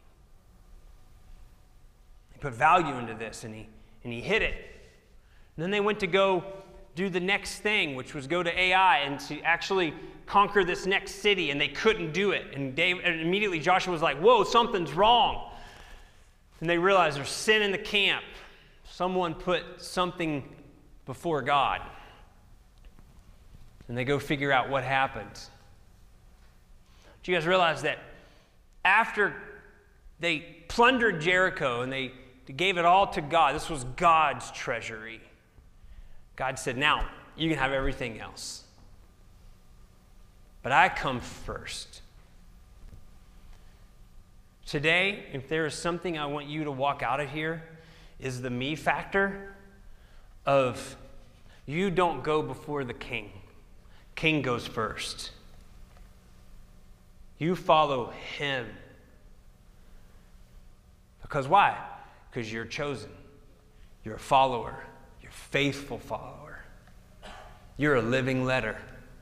He put value into this, and he hid it. And then they went to go do the next thing, which was go to Ai and to actually conquer this next city, and they couldn't do it. And immediately Joshua was like, whoa, something's wrong. And they realized there's sin in the camp. Someone put something before God. And they go figure out what happened. Do you guys realize that after they plundered Jericho and they gave it all to God, this was God's treasury. God said, now you can have everything else. But I come first. Today, if there is something I want you to walk out of here, is the me factor of you don't go before the king. King goes first. You follow him. Because why? Because you're chosen. You're a follower. You're a faithful follower. You're a living letter.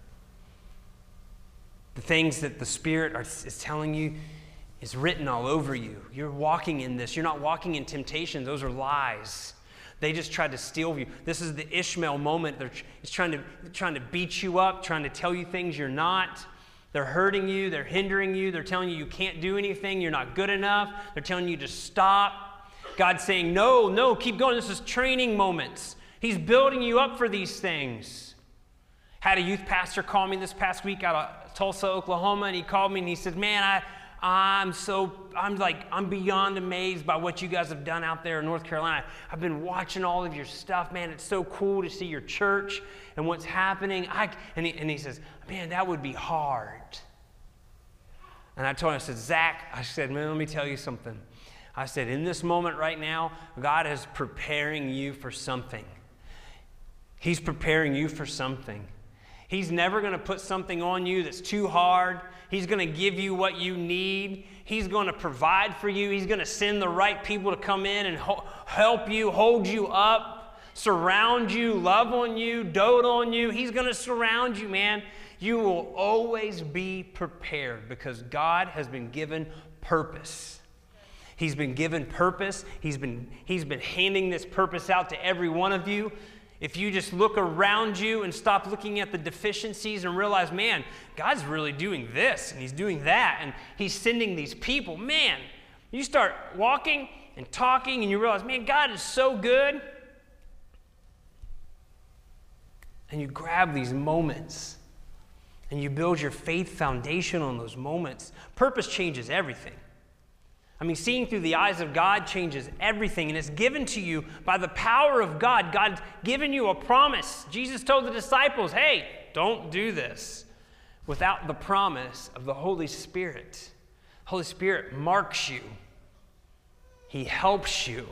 The things that the Spirit is telling you is written all over you. You're walking in this. You're not walking in temptation. Those are lies. They just tried to steal you. This is the Ishmael moment. It's trying to beat you up, trying to tell you things you're not. They're hurting you. They're hindering you. They're telling you can't do anything. You're not good enough. They're telling you to stop. God's saying, no, keep going. This is training moments. He's building you up for these things. Had a youth pastor call me this past week out of Tulsa, Oklahoma, and he called me and he said, man, I'm beyond amazed by what you guys have done out there in North Carolina. I've been watching all of your stuff, man. It's so cool to see your church and what's happening. And he says, man, that would be hard. And I told him, I said, Zach, man, let me tell you something. I said, in this moment right now, God is preparing you for something. He's preparing you for something. He's never going to put something on you that's too hard. He's going to give you what you need. He's going to provide for you. He's going to send the right people to come in and help you, hold you up, surround you, love on you, dote on you. He's going to surround you, man. You will always be prepared because God has been given purpose. He's been given purpose. He's been handing this purpose out to every one of you. If you just look around you and stop looking at the deficiencies and realize, man, God's really doing this and He's doing that and He's sending these people, man, you start walking and talking and you realize, man, God is so good. And you grab these moments and you build your faith foundation on those moments. Purpose changes everything. I mean, seeing through the eyes of God changes everything, and it's given to you by the power of God. God's given you a promise. Jesus told the disciples, hey, don't do this without the promise of the Holy Spirit. Holy Spirit marks you. He helps you.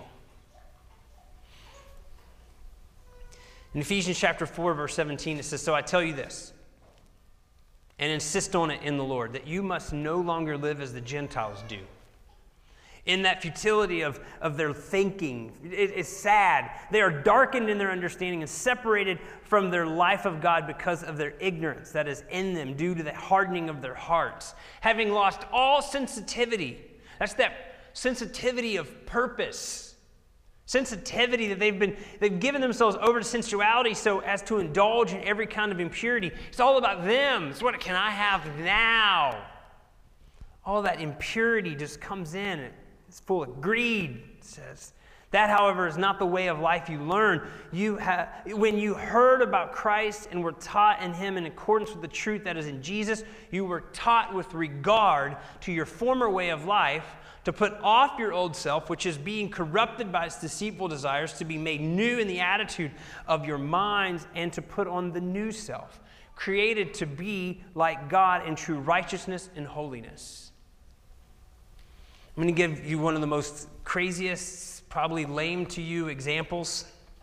In Ephesians chapter 4, verse 17, it says, so I tell you this, and insist on it in the Lord, that you must no longer live as the Gentiles do. In that futility of their thinking. It's sad. They are darkened in their understanding and separated from their life of God because of their ignorance that is in them due to the hardening of their hearts. Having lost all sensitivity. That's that sensitivity of purpose. Sensitivity that they've given themselves over to sensuality so as to indulge in every kind of impurity. It's all about them. It's what can I have now? All that impurity just comes in. It's full of greed, it says. That, however, is not the way of life you learn. When you heard about Christ and were taught in Him in accordance with the truth that is in Jesus, you were taught with regard to your former way of life to put off your old self, which is being corrupted by its deceitful desires, to be made new in the attitude of your minds, and to put on the new self, created to be like God in true righteousness and holiness. I'm going to give you one of the most craziest, probably lame to you examples.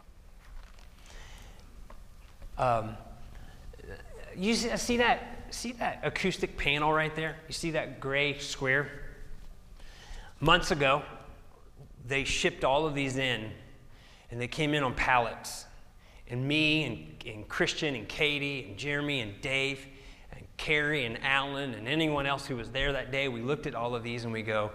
You see that acoustic panel right there? You see that gray square? Months ago, they shipped all of these in, and they came in on pallets. And me and Christian and Katie and Jeremy and Dave and Carrie and Alan and anyone else who was there that day, we looked at all of these and we go,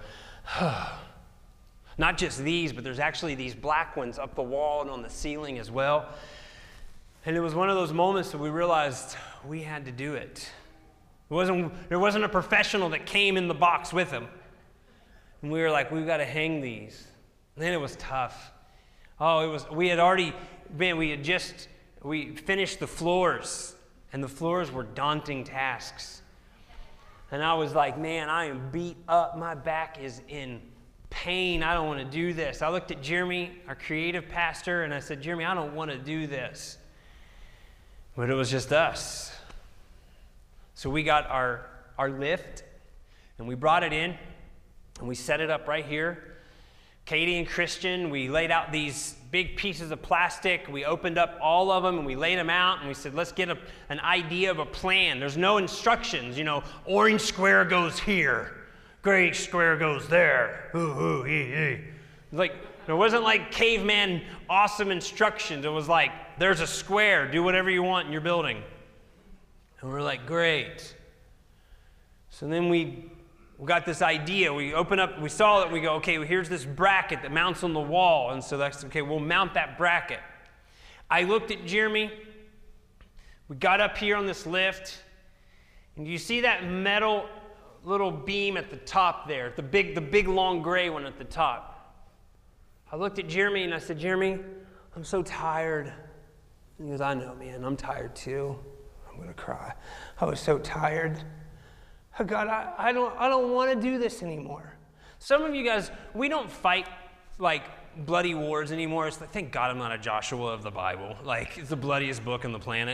not just these, but there's actually these black ones up the wall and on the ceiling as well. And it was one of those moments that we realized we had to do it. There wasn't a professional that came in the box with him. And we were like, we've got to hang these. And then it was tough. We finished the floors, and the floors were daunting tasks. And I was like, man, I am beat up. My back is in pain. I don't want to do this. I looked at Jeremy, our creative pastor, and I said, Jeremy, I don't want to do this. But it was just us. So we got our lift, and we brought it in, and we set it up right here. Katie and Christian, we laid out these big pieces of plastic. We opened up all of them and we laid them out and we said, let's get an idea of a plan. There's no instructions, orange square goes here, gray square goes there. Ooh, Like, there wasn't like caveman awesome instructions. It was like, there's a square, do whatever you want in your building. And we're like, great. So then we got this idea. We open up, we saw it, we go, okay, well, here's this bracket that mounts on the wall. And so that's, okay, we'll mount that bracket. I looked at Jeremy. We got up here on this lift. And you see that metal little beam at the top there, the big long gray one at the top. I looked at Jeremy and I said, Jeremy, I'm so tired. And he goes, I know, man, I'm tired too. I'm going to cry. I was so tired. Oh God, I don't want to do this anymore. Some of you guys, we don't fight like bloody wars anymore. It's like, thank God I'm not a Joshua of the Bible. Like, it's the bloodiest book on the planet.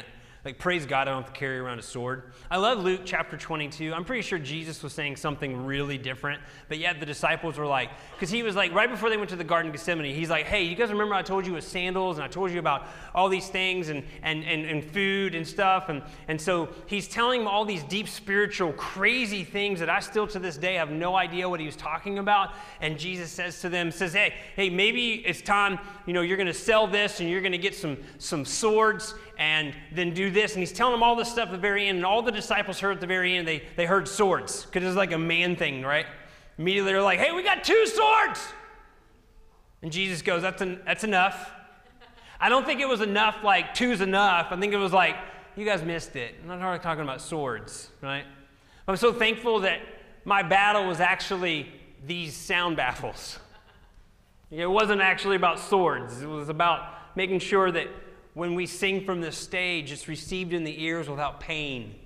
Like, praise God, I don't have to carry around a sword. I love Luke chapter 22. I'm pretty sure Jesus was saying something really different, but yet the disciples were like, because he was like, right before they went to the Garden of Gethsemane, he's like, hey, you guys remember I told you with sandals, and I told you about all these things and food and stuff, and so he's telling them all these deep spiritual, crazy things that I still to this day have no idea what he was talking about, and Jesus says to them, hey, maybe it's time, you're going to sell this, and you're going to get some swords, and then do this. And he's telling them all this stuff at the very end. And all the disciples heard at the very end, they heard swords. Because it's like a man thing, right? Immediately they're like, hey, we got 2 swords. And Jesus goes, that's enough. I don't think it was enough like 2's enough. I think it was like, you guys missed it. I'm not hardly talking about swords, right? I'm so thankful that my battle was actually these sound baffles. It wasn't actually about swords. It was about making sure that when we sing from this stage, it's received in the ears without pain.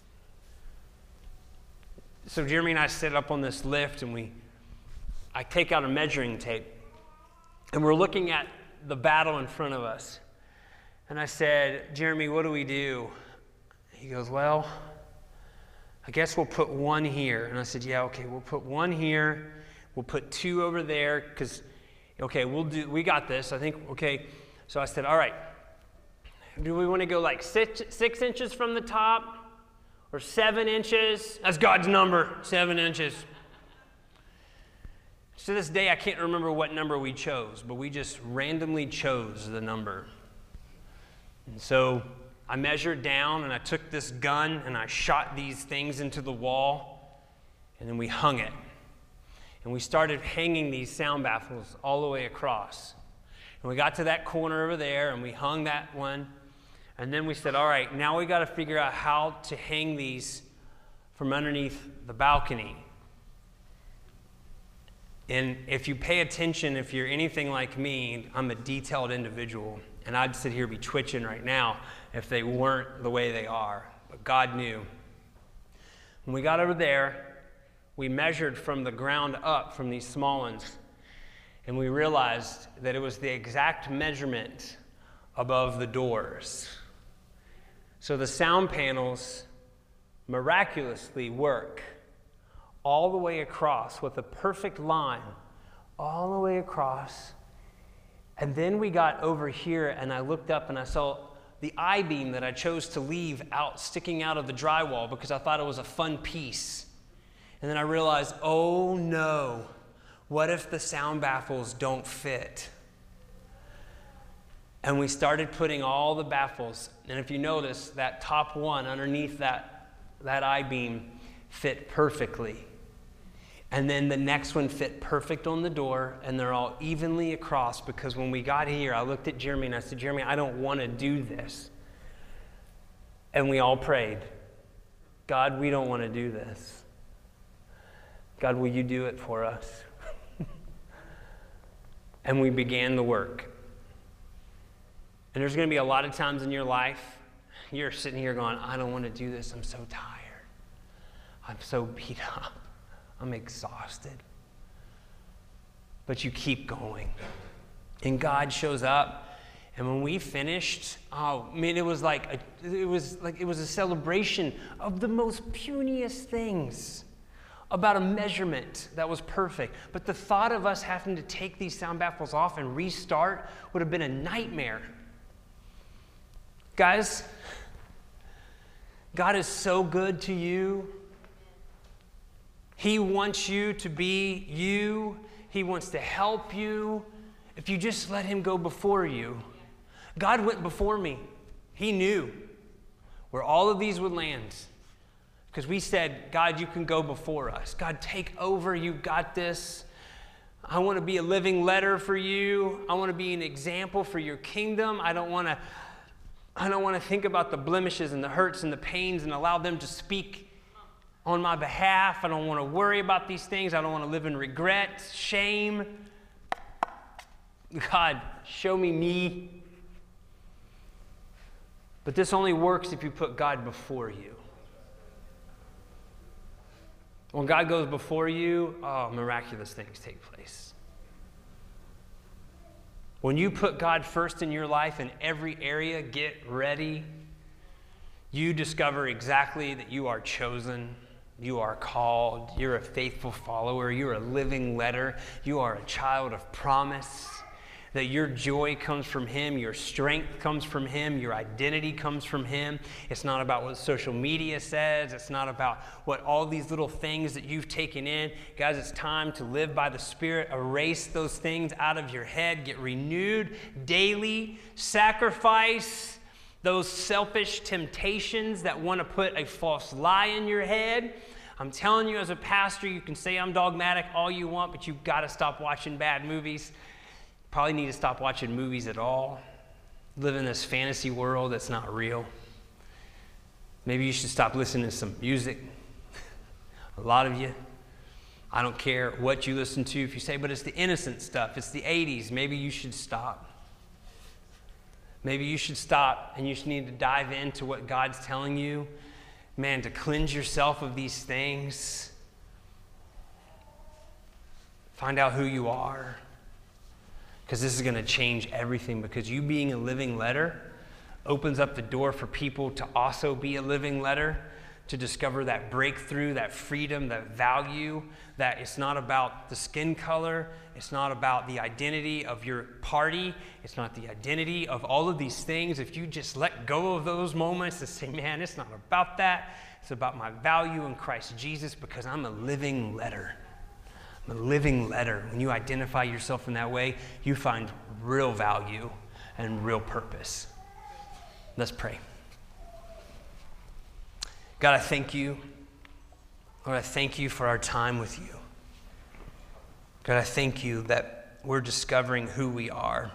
So Jeremy and I sit up on this lift, and I take out a measuring tape, and we're looking at the battle in front of us. And I said, Jeremy, what do we do? He goes, well, I guess we'll put 1 here. And I said, yeah, okay, we'll put 1 here. We'll put 2 over there, because, okay, we got this. I think, okay. So I said, all right. Do we want to go like 6 inches from the top or 7 inches? That's God's number, 7 inches. To this day, I can't remember what number we chose, but we just randomly chose the number. And so I measured down, and I took this gun, and I shot these things into the wall, and then we hung it. And we started hanging these sound baffles all the way across. And we got to that corner over there, and we hung that one. And then we said, all right, now we got to figure out how to hang these from underneath the balcony. And if you pay attention, if you're anything like me, I'm a detailed individual. And I'd sit here be twitching right now if they weren't the way they are. But God knew. When we got over there, we measured from the ground up from these small ones. And we realized that it was the exact measurement above the doors. So the sound panels miraculously work all the way across with a perfect line, all the way across. And then we got over here, and I looked up and I saw the I-beam that I chose to leave out, sticking out of the drywall because I thought it was a fun piece. And then I realized, oh no, what if the sound baffles don't fit? And we started putting all the baffles, and if you notice, that top one underneath that I-beam fit perfectly. And then the next one fit perfect on the door, and they're all evenly across, because when we got here, I looked at Jeremy and I said, Jeremy, I don't want to do this. And we all prayed, God, we don't want to do this. God, will you do it for us? And we began the work. And there's going to be a lot of times in your life, you're sitting here going, I don't want to do this. I'm so tired. I'm so beat up. I'm exhausted. But you keep going. And God shows up. And when we finished, it was a celebration of the most puniest things, about a measurement that was perfect. But the thought of us having to take these sound baffles off and restart would have been a nightmare. Guys, God is so good to you. He wants you to be you. He wants to help you if you just let him go before you. God went before me. He knew where all of these would land. Because we said, God, you can go before us. God, take over. You got this. I want to be a living letter for you. I want to be an example for your kingdom. I don't want to think about the blemishes and the hurts and the pains and allow them to speak on my behalf. I don't want to worry about these things. I don't want to live in regret, shame. God, show me me. But this only works if you put God before you. When God goes before you, miraculous things take place. When you put God first in your life in every area, get ready. you discover exactly that you are chosen, you are called, you're a faithful follower, you're a living letter, you are a child of promise, that your joy comes from Him, your strength comes from Him, your identity comes from Him. It's not about what social media says. It's not about what all these little things that you've taken in. Guys, it's time to live by the Spirit. Erase those things out of your head. Get renewed daily. Sacrifice those selfish temptations that want to put a false lie in your head. I'm telling you, as a pastor, you can say I'm dogmatic all you want, but you've got to stop watching bad movies. Probably need to stop watching movies at all. Live in this fantasy world that's not real. Maybe you should stop listening to some music. A lot of you. I don't care what you listen to. If you say, but it's the innocent stuff, it's the 80s, maybe you should stop. Maybe you should stop and you should need to dive into what God's telling you. Man, to cleanse yourself of these things. Find out who you are. Because this is going to change everything, because you being a living letter opens up the door for people to also be a living letter, to discover that breakthrough, that freedom, that value, that it's not about the skin color, it's not about the identity of your party, it's not the identity of all of these things. If you just let go of those moments and say, man, it's not about that, it's about my value in Christ Jesus, because I'm a living letter. A living letter. When you identify yourself in that way, you find real value and real purpose. Let's pray. God, I thank you. Lord, I thank you for our time with you. God, I thank you that we're discovering who we are.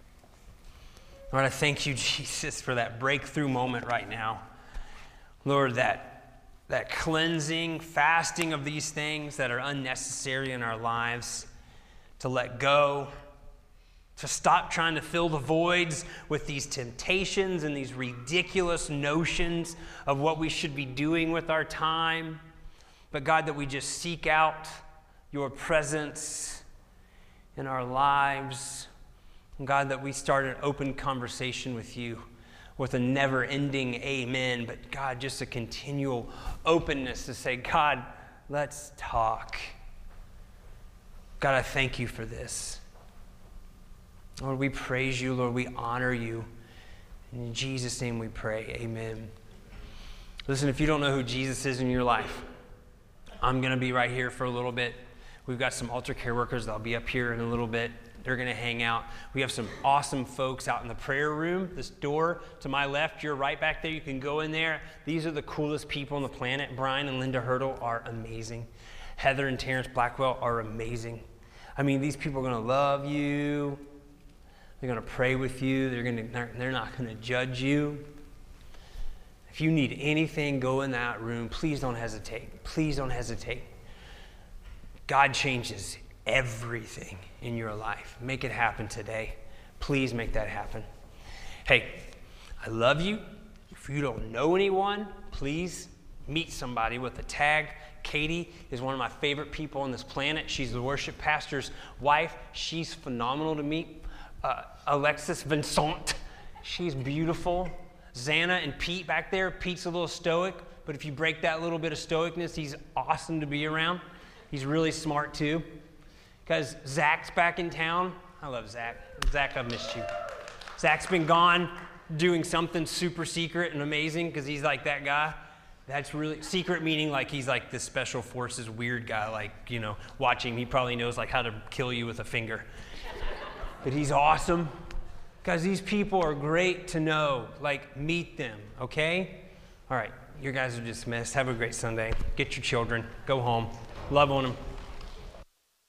Lord, I thank you, Jesus, for that breakthrough moment right now. Lord, that cleansing, fasting of these things that are unnecessary in our lives, to let go, to stop trying to fill the voids with these temptations and these ridiculous notions of what we should be doing with our time. But God, that we just seek out your presence in our lives. And God, that we start an open conversation with you, with a never-ending amen, but God, just a continual openness to say, God, let's talk. God, I thank you for this. Lord, we praise you. Lord, we honor you. In Jesus' name we pray, amen. Listen, if you don't know who Jesus is in your life, I'm going to be right here for a little bit. We've got some altar care workers that'll be up here in a little bit. They're going to hang out. We have some awesome folks out in the prayer room. This door to my left, you're right back there. You can go in there. These are the coolest people on the planet. Brian and Linda Hurdle are amazing. Heather and Terrence Blackwell are amazing. I mean, these people are going to love you. They're going to pray with you. They're not going to judge you. If you need anything, go in that room. Please don't hesitate. Please don't hesitate. God changes everything in your life. Make it happen today. Please make that happen. Hey, I love you. If you don't know anyone, please meet somebody with a tag. Katie is one of my favorite people on this planet. She's the worship pastor's wife. She's phenomenal to meet. Alexis Vincent, she's beautiful. Xana and Pete back there. Pete's a little stoic, but if you break that little bit of stoicness, he's awesome to be around. He's really smart too. Because Zach's back in town. I love Zach. Zach, I've missed you. Zach's been gone doing something super secret and amazing, because he's like that guy. That's really secret, meaning like he's like this special forces weird guy, like, you know, watching. He probably knows like how to kill you with a finger. But he's awesome. Guys, these people are great to know. Like, meet them, okay? All right, you guys are dismissed. Have a great Sunday. Get your children. Go home. Love on them.